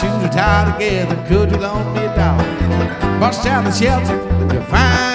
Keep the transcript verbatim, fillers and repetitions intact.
shoes are tied together. Could you loan me a dollar? Bust out the shelter, you'll find